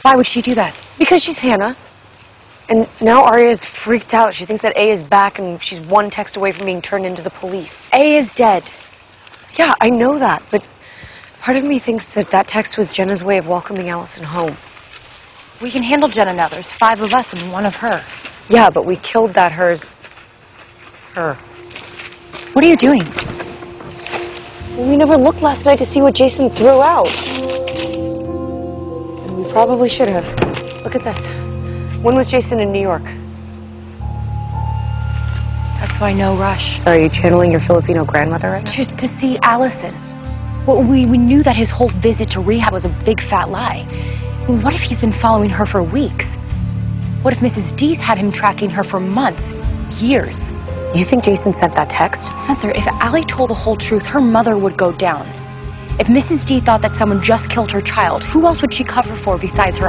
Why would she do that? Because she's Hannah. And now Arya is freaked out. She thinks that A is back and she's one text away from being turned into the police. A is dead. Yeah, I know that, but part of me thinks that that text was Jenna's way of welcoming Allison home. We can handle Jenna now. There's 5 of us and 1 of her. Yeah, but we killed that her. What are you doing? Well, we never looked last night to see what Jason threw out. And we probably should have. Look at this. When was Jason in New York? That's why no rush. Sorry, are you channeling your Filipino grandmother right now? Just to see Allison. Well, we knew that his whole visit to rehab was a big fat lie. I mean, what if he's been following her for weeks? What if Mrs. Dees had him tracking her for months, years? You think Jason sent that text? Spencer, if Allie told the whole truth, her mother would go down. If Mrs. D thought that someone just killed her child, who else would she cover for besides her